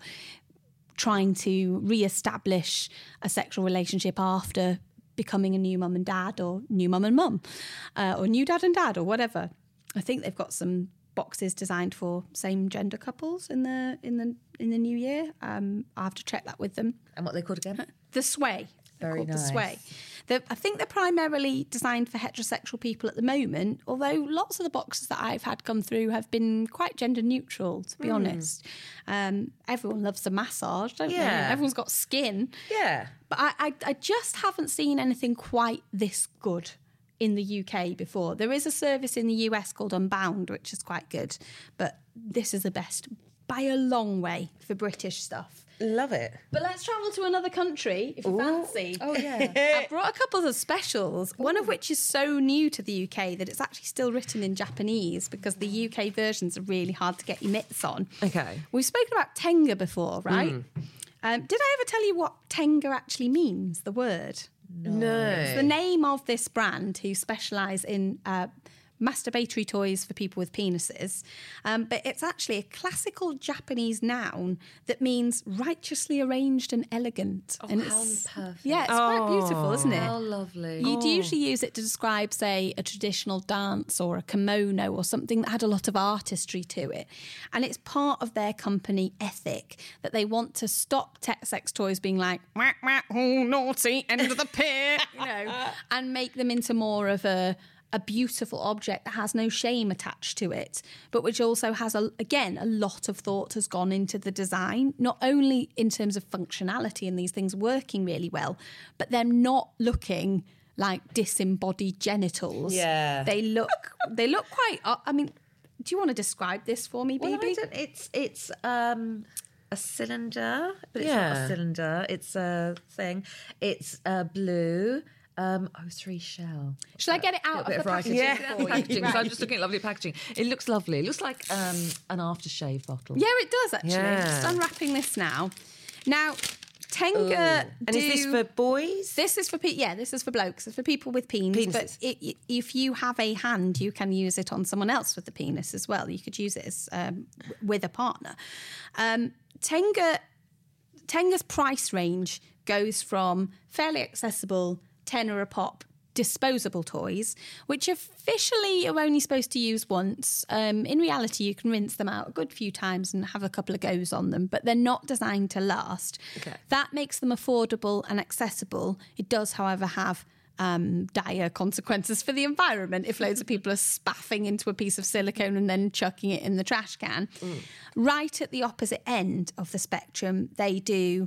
D: trying to re-establish a sexual relationship after becoming a new mum and dad, or new mum and mum, uh, or new dad and dad, or whatever. I think they've got some boxes designed for same gender couples in the in the in the new year. Um, I have to check that with them.
A: And what they called again?
D: The Sway. They're
A: Very
D: called
A: nice.
D: The Sway. They're, I think they're primarily designed for heterosexual people at the moment, although lots of the boxes that I've had come through have been quite gender neutral, to be
A: Hmm.
D: honest. Um, everyone loves a massage, don't
E: Yeah.
D: they? Everyone's got skin.
E: Yeah.
D: But I, I, I just haven't seen anything quite this good in the U K before. There is a service in the U S called Unbound, which is quite good, but this is the best by a long way for British stuff.
E: Love it.
D: But let's travel to another country if you fancy.
A: Oh, yeah.
D: I brought a couple of specials, one of which is so new to the U K that it's actually still written in Japanese, because the U K versions are really hard to get your mitts on.
E: Okay.
D: We've spoken about Tenga before, right? Um, did I ever tell you what Tenga actually means, the word?
E: No.
D: It's the name of this brand who specialise in uh, masturbatory toys for people with penises. Um, but it's actually a classical Japanese noun that means righteously arranged and elegant.
A: Oh,
D: and
A: how
D: it's,
A: perfect.
D: Yeah, it's quite beautiful, isn't it?
A: How lovely.
D: You'd usually use it to describe, say, a traditional dance or a kimono or something that had a lot of artistry to it. And it's part of their company ethic that they want to stop te- sex toys being like, wah, wah, oh, naughty, end of the pier, you know, and make them into more of a a beautiful object that has no shame attached to it, but which also has, a, again, a lot of thought has gone into the design, not only in terms of functionality and these things working really well, but them not looking like disembodied genitals.
E: Yeah.
D: They look, they look quite, uh, I mean, do you want to describe this for me,
A: Well, I
D: Bibi?
A: don't, it's it's um, a cylinder, but it's not
E: Yeah.
A: a cylinder. It's a thing. It's uh, blue. Um, oh, three shell.
D: Should I get it out of
A: bit
D: the
A: of variety.
D: packaging
A: Yeah,
D: for you?
A: packaging. So
D: Right.
A: I'm just looking at lovely packaging. It looks lovely. It looks like um, an aftershave bottle.
D: Yeah, it does actually.
E: Yeah.
D: Just unwrapping this now. Now, Tenga.
E: And is this
D: do-
E: for boys?
D: This is for pe- yeah, this is for blokes. It's for people with penis.
E: Penises.
D: But it, it- if you have a hand, you can use it on someone else with the penis as well. You could use it as um, w- with a partner. Um, Tenga Tenga's price range goes from fairly accessible tenner a pop disposable toys, which officially you're only supposed to use once. Um, in reality, you can rinse them out a good few times and have a couple of goes on them, but they're not designed to last.
E: Okay.
D: That makes them affordable and accessible. It does, however, have um, dire consequences for the environment if loads of people are spaffing into a piece of silicone and then chucking it in the trash can. Right at the opposite end of the spectrum, they do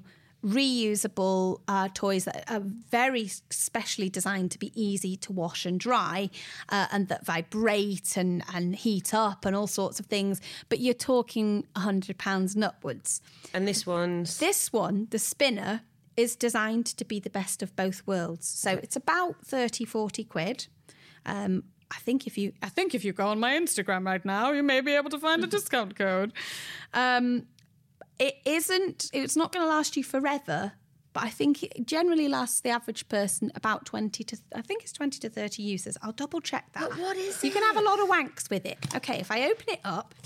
D: reusable uh, toys that are very specially designed to be easy to wash and dry, uh, and that vibrate and, and heat up and all sorts of things. But you're talking one hundred pounds and upwards.
E: And this one's...
D: This one, the spinner, is designed to be the best of both worlds. So it's about thirty, forty quid. Um, I think if you, I think if you go on my Instagram right now, you may be able to find a discount code. Um, it isn't. It's not going to last you forever, but I think it generally lasts the average person about twenty to. I think it's twenty to thirty uses. I'll double check that.
A: But what is
D: You can have a
A: it?
D: lot of wanks with it. Okay, if I open it up,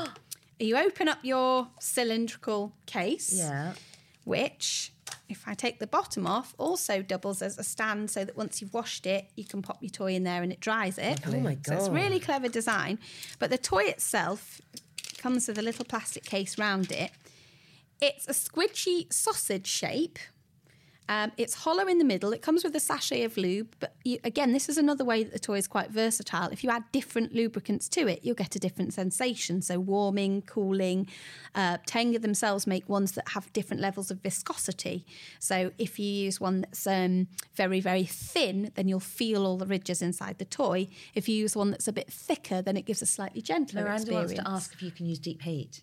D: you open up your cylindrical case,
A: Yeah.
D: which, if I take the bottom off, also doubles as a stand so that once you've washed it, you can pop your toy in there and it dries it.
E: Oh, my
D: So it's
E: God.
D: really clever design. But the toy itself comes with a little plastic case round it. It's a squidgy sausage shape. Um, it's hollow in the middle. It comes with a sachet of lube. But you, again, this is another way that the toy is quite versatile. If you add different lubricants to it, you'll get a different sensation. So warming, cooling. Uh, Tenga themselves make ones that have different levels of viscosity. So if you use one that's um, very, very thin, then you'll feel all the ridges inside the toy. If you use one that's a bit thicker, then it gives a slightly gentler
A: Miranda
D: experience.
A: wants to ask if you can use deep heat.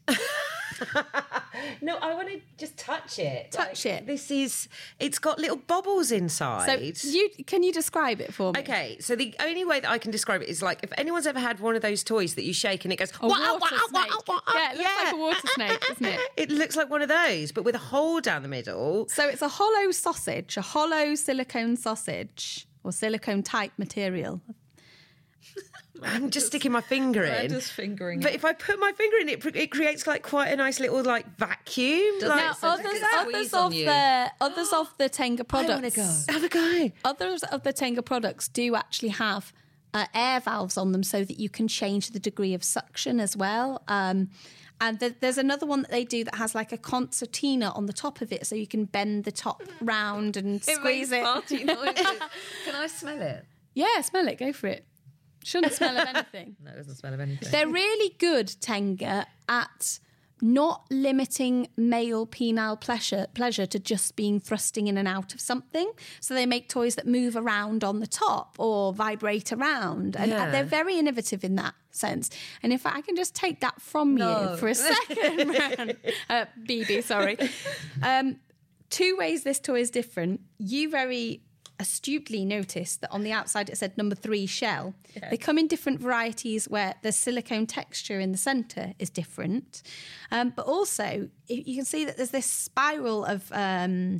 E: No, I want to just touch it.
D: Touch
E: Like,
D: it.
E: This is, it's got little bubbles inside.
D: So you can you describe it for me?
E: Okay, so the only way that I can describe it is like if anyone's ever had one of those toys that you shake and it goes,
D: A
E: "Wah,
D: water
E: wah, wah,
D: snake.
E: wah, wah."
D: Yeah, it looks like a water snake, doesn't it?
E: It looks like one of those, but with a hole down the middle.
D: So it's a hollow sausage, a hollow silicone sausage or silicone type material.
E: I'm just sticking my finger in.
A: Miranda's fingering
E: But
A: it.
E: if I put my finger in it, it creates like quite a nice little like vacuum.
A: Does
E: like,
A: it?
D: Now,
A: So it's
D: others,
A: like a
D: others
A: squeeze on
D: of
A: you.
D: the others of the Tenga
A: I wanna
D: products,
A: go.
E: have a go.
D: others of the Tenga products do actually have uh, air valves on them so that you can change the degree of suction as well. Um, and th- there's another one that they do that has like a concertina on the top of it, so you can bend the top round and squeeze it.
A: Party noises. Can I smell it?
D: Yeah, smell it. Go for it. Shouldn't smell of anything.
A: No, it doesn't smell of anything.
D: They're really good, Tenga, at not limiting male penile pleasure, pleasure to just being thrusting in and out of something. So they make toys that move around on the top or vibrate around. And
E: Yeah.
D: they're very innovative in that sense. And if I can just take that from
A: No.
D: you for a second, Ran, uh, B B, sorry. Um, two ways this toy is different. You very astutely noticed that on the outside it said number three shell.
A: Yeah.
D: They come in different varieties where the silicone texture in the centre is different. Um, but also, y- you can see that there's this spiral of um,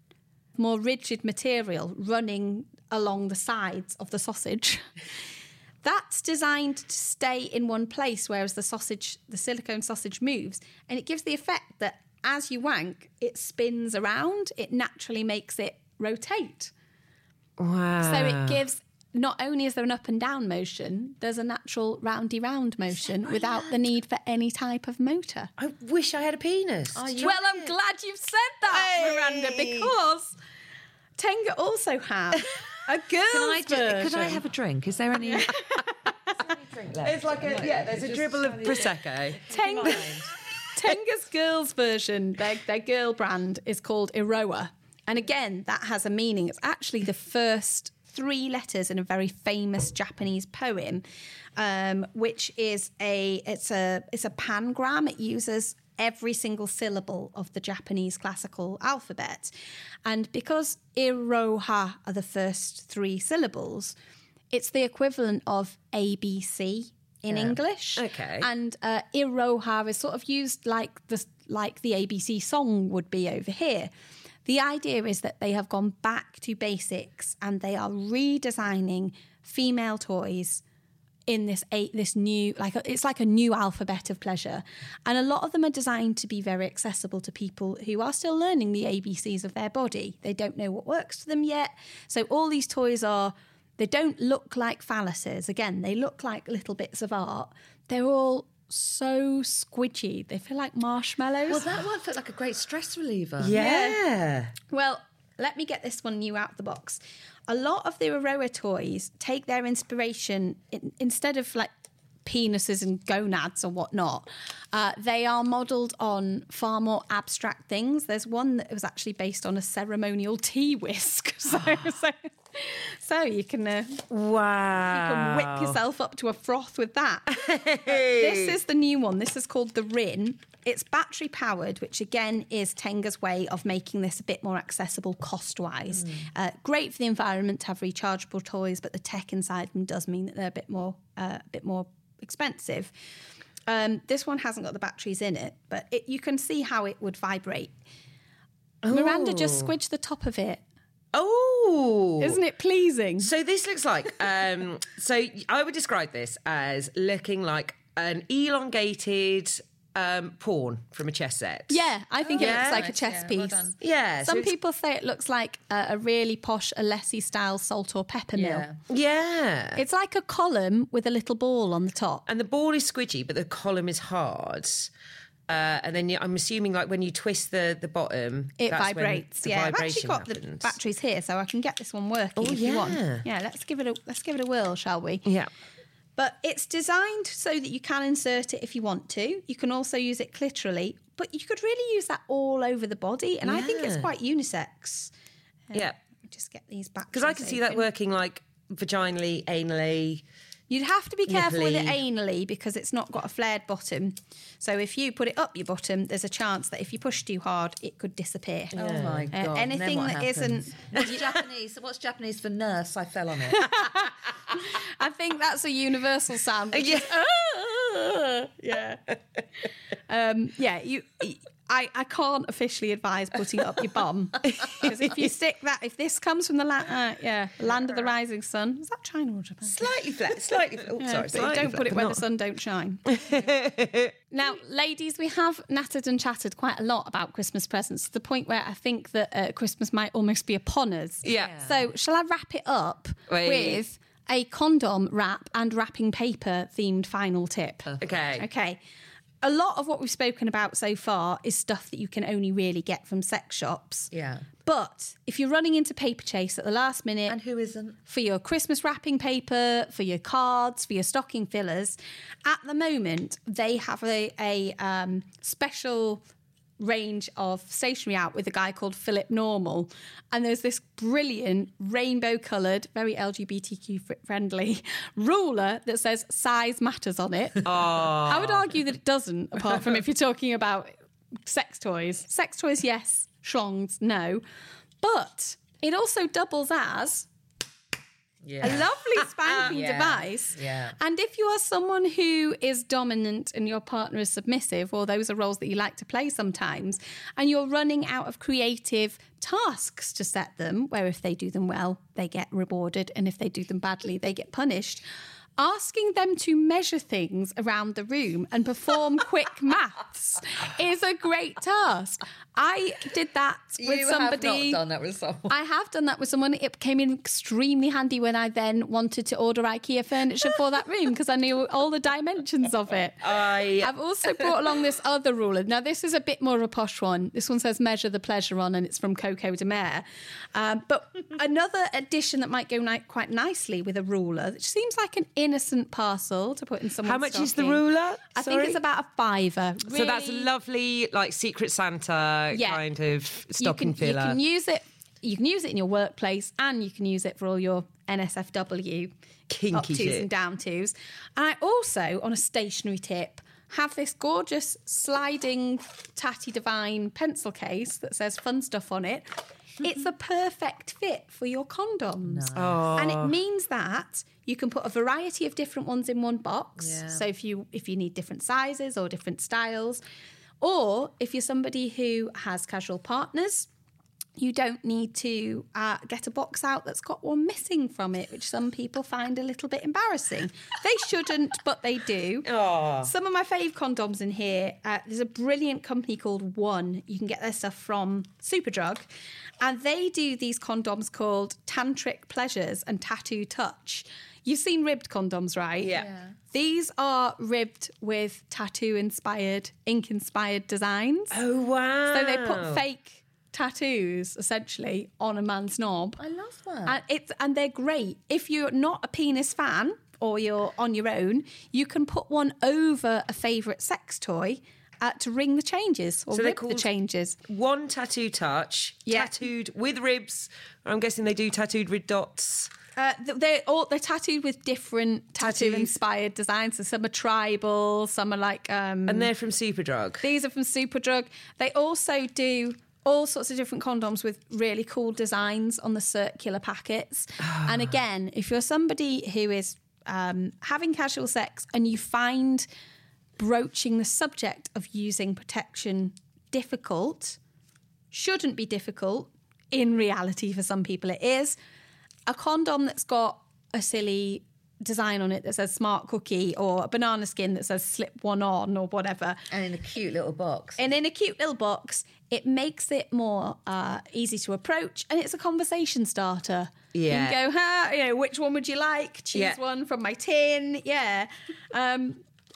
D: more rigid material running along the sides of the sausage. That's designed to stay in one place, whereas the sausage, the silicone sausage moves. And it gives the effect that as you wank, it spins around. It naturally makes it rotate.
E: Wow.
D: So it gives, not only is there an up and down motion, there's a natural roundy round motion without the need for any type of motor.
E: I wish I had a penis.
A: Oh, you-
D: Well, I'm glad you've said that,
E: Hey.
D: Miranda, because Tenga also have a girl's
A: Can I do,
D: version.
A: could I have a drink? Is there any? Is there any drink left?
E: There's like a yeah. There's a dribble of prosecco.
D: Tenga, Tenga's girls version, their, their girl brand is called Iroha. And again, that has a meaning. It's actually the first three letters in a very famous Japanese poem, um, which is a it's a it's a pangram. It uses every single syllable of the Japanese classical alphabet. And because Iroha are the first three syllables, it's the equivalent of A B C in English.
E: Okay.
D: And uh, Iroha is sort of used like the like the A B C song would be over here. The idea is that they have gone back to basics and they are redesigning female toys in this eight, this new, like it's like a new alphabet of pleasure. And a lot of them are designed to be very accessible to people who are still learning the A B Cs of their body. They don't know what works for them yet. So all these toys are, they don't look like phalluses. Again, they look like little bits of art. They're all so squidgy. They feel like marshmallows.
A: Well, that one felt like a great stress reliever.
E: Yeah.
D: Well, let me get this one new out of the box. A lot of the Iroha toys take their inspiration, in, instead of like penises and gonads or whatnot, uh, they are modelled on far more abstract things. There's one that was actually based on a ceremonial tea whisk. So, so, so you can uh,
E: Wow.
D: you can whip yourself up to a froth with that. This is the new one. This is called the Rin. It's battery powered, which again is Tenga's way of making this a bit more accessible cost-wise. Uh, great for the environment to have rechargeable toys, but the tech inside them does mean that they're a bit more, uh, a bit more expensive. Um, this one hasn't got the batteries in it, but it, you can see how it would vibrate. Miranda just squidged the top of it.
E: Oh.
D: Isn't it pleasing?
E: So this looks like, um, so I would describe this as looking like an elongated um, pawn from a chess set.
D: Yeah, I think it
E: Yeah.
D: looks like a
A: Nice,
D: chess
A: yeah, well
D: piece.
A: done.
E: Yeah. so
D: Some
E: it's-
D: people say it looks like a, a really posh Alessi style salt or pepper mill.
A: Yeah.
E: Yeah.
D: It's like a column with a little ball on the top.
E: And the ball is squidgy, but the column is hard. Uh, and then you, I'm assuming, like when you twist the the bottom,
D: It
E: that's when
D: vibrates.
E: the
D: Yeah, I've actually
E: vibration
D: got
E: happens.
D: the batteries here, so I can get this one working
E: Oh,
D: if you want.
E: yeah.
D: Yeah, let's give it a let's give it a whirl, shall we?
E: Yeah.
D: But it's designed so that you can insert it if you want to. You can also use it clitorally, but you could really use that all over the body, and I think it's
E: Yeah.
D: quite unisex. Uh,
E: Yeah.
D: let me just get these back
E: Because I can see that working like vaginally, anally.
D: You'd have to be careful with it
E: Nipply.
D: anally because it's not got a flared bottom. So if you put it up your bottom, there's a chance that if you push too hard, it could disappear.
A: Oh my
D: Uh,
A: god!
D: anything
A: then what
D: that
A: happens?
D: isn't-
A: What's Japanese? What's Japanese for nurse? I fell on it.
D: I think that's a universal sound. which
E: Yeah.
D: is, "Ah!" yeah. Um, yeah, you. I, I can't officially advise putting it up your bum because if you stick that, if this comes from the land, uh, yeah, land of the rising sun, is that China or Japan?
E: Slightly flat, slightly. Oh,
D: Yeah,
E: sorry,
D: but
E: slightly
D: don't
E: flat,
D: put it
E: but
D: where
E: not-
D: the sun don't shine. Now, ladies, we have nattered and chattered quite a lot about Christmas presents to the point where I think that uh, Christmas might almost be upon us.
E: Yeah.
D: So, shall I wrap it up
E: Wait.
D: with a condom wrap and wrapping paper themed final tip?
E: Okay.
D: Okay. A lot of what we've spoken about so far is stuff that you can only really get from sex shops.
A: Yeah.
D: But if you're running into Paper Chase at the last minute,
A: And who isn't?
D: for your Christmas wrapping paper, for your cards, for your stocking fillers, at the moment they have a, a um, special range of stationery out with a guy called Philip Normal, and there's this brilliant rainbow coloured, very L G B T Q fr- friendly ruler that says size matters on it. I would argue that it doesn't, apart from if you're talking about sex toys. Sex toys, yes. Schlongs, no. But it also doubles as
A: Yeah.
D: a lovely spanking
A: Yeah.
D: device.
A: Yeah.
D: And if you are someone who is dominant and your partner is submissive, or those are roles that you like to play sometimes, and you're running out of creative tasks to set them, where if they do them well, they get rewarded, and if they do them badly, they get punished. Asking them to measure things around the room and perform quick maths is a great task. I did that with
A: you
D: somebody.
A: have not done that with someone.
D: I have done that with someone. It came in extremely handy when I then wanted to order IKEA furniture for that room because I knew all the dimensions of it.
E: I
D: I've also brought along this other ruler. Now, this is a bit more of a posh one. This one says measure the pleasure on, and it's from Coco de Mer. Um, but another addition that might go ni- quite nicely with a ruler, which seems like an innocent parcel to put in someone's
E: How much is the
D: stocking.
E: ruler?
D: I think
E: Sorry?
D: it's about a fiver.
E: So that's a
D: Really-
E: lovely, like Secret Santa
D: Yeah.
E: kind of
D: you
E: stocking
D: can, you
E: filler.
D: can use it. You can use it in your workplace, and you can use it for all your N S F W
E: Kinky
D: up twos
E: shit.
D: and down twos. And I also, on a stationery tip, have this gorgeous sliding Tatty Divine pencil case that says fun stuff on it. It's a perfect fit for your condoms. And it means that you can put a variety of different ones in one box.
A: Yeah.
D: So if you if you need different sizes or different styles, or if you're somebody who has casual partners, you don't need to uh, get a box out that's got one missing from it, which some people find a little bit embarrassing. They shouldn't, but they do. Some of my fave condoms in here, uh, there's a brilliant company called One. You can get their stuff from Superdrug. And they do these condoms called Tantric Pleasures and Tattoo Touch. You've seen ribbed condoms, right?
E: Yeah. Yeah.
D: These are ribbed with tattoo-inspired, ink-inspired designs.
E: Oh, wow.
D: So they put fake tattoos essentially on a man's knob.
A: I love that.
D: And it's and they're great. If you're not a penis fan or you're on your own, you can put one over a favourite sex toy uh, to ring the changes or
E: So they're
D: rip the
E: called-
D: changes.
E: One tattoo touch,
D: Yeah.
E: tattooed with ribs. I'm guessing they do tattooed with dots.
D: Uh, th- they're all they're tattooed with different tattoo
E: Tattoos.
D: inspired designs. So some are tribal, some are like um,
E: And they're from Superdrug.
D: These are from Superdrug. They also do all sorts of different condoms with really cool designs on the circular packets. And again, if you're somebody who is um, having casual sex and you find broaching the subject of using protection difficult, shouldn't be difficult. In reality, for some people it is. A condom that's got a silly design on it that says smart cookie, or a banana skin that says slip one on, or whatever.
A: and in a cute little box.
D: And in a cute little box, it makes it more uh, easy to approach, and it's a conversation starter.
E: Yeah.
D: You can go, huh, you know, which one would you like? Choose
E: Yeah.
D: one from my tin. Yeah. Um,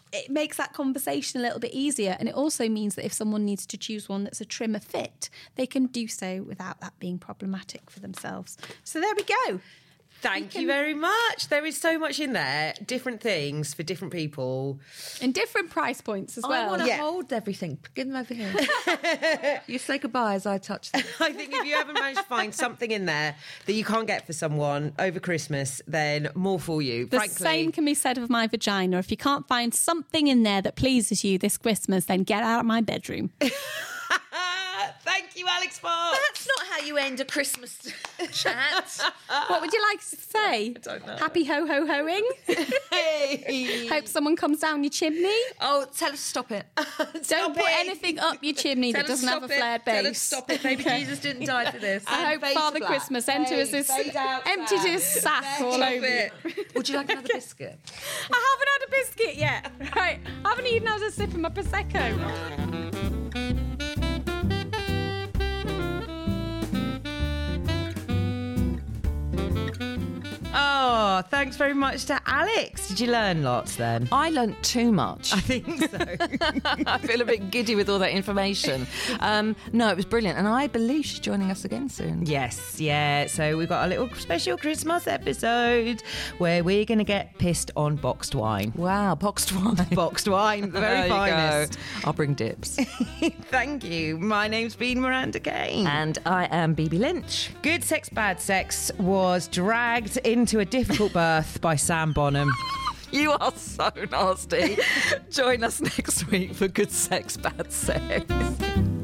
D: it makes that conversation a little bit easier. And it also means that if someone needs to choose one that's a trimmer fit, they can do so without that being problematic for themselves. So there we go.
E: Thank you very much. There is so much in there, different things for different people.
D: And different price points as
A: I
D: well.
A: want to
E: Yeah.
A: hold everything. Give them over here. You say goodbye as I touch them.
E: I think if you ever manage to find something in there that you can't get for someone over Christmas, then more for you.
D: The
E: Frankly,
D: same can be said of my vagina. If you can't find something in there that pleases you this Christmas, then get out of my bedroom.
E: Thank you, Alex Fox.
A: That's not how you end a Christmas chat.
D: What would you like to say? I
E: don't know.
D: Happy ho-ho-hoing?
E: Hey.
D: Hope someone comes down your chimney.
A: Oh, tell us to stop it.
D: Don't put
E: it.
D: anything up your chimney
A: Tell
D: that
A: us
D: doesn't have
A: stop
D: a
A: it.
D: flared base.
A: Tell us stop it. Baby Jesus didn't die for this.
D: I hope
E: fade to
D: Father
E: black.
D: Christmas enters his,
E: Fade out,
D: emptied
E: Sam.
D: his sack all
A: Stop
D: over you.
A: it. Would you like another biscuit?
D: I haven't had a biscuit yet. Right, I haven't even had a sip of my Prosecco.
E: Oh, thanks very much to Alex. Did you learn lots then?
F: I learnt too much.
E: I think so.
F: I feel a bit giddy with all that information. Um, no, it was brilliant. And I believe she's joining us again soon.
E: Yes, yeah. So we've got a little special Christmas episode where we're going to get pissed on boxed wine.
F: Wow, boxed wine.
E: Boxed wine, the very
F: There you
E: finest.
F: go. I'll bring dips.
E: Thank you. My name's been Miranda Kane.
F: And I am B B Lynch.
E: Good Sex, Bad Sex was dragged into a difficult birth by Sam Bonham.
F: You are so nasty. Join us next week for Good Sex, Bad Sex.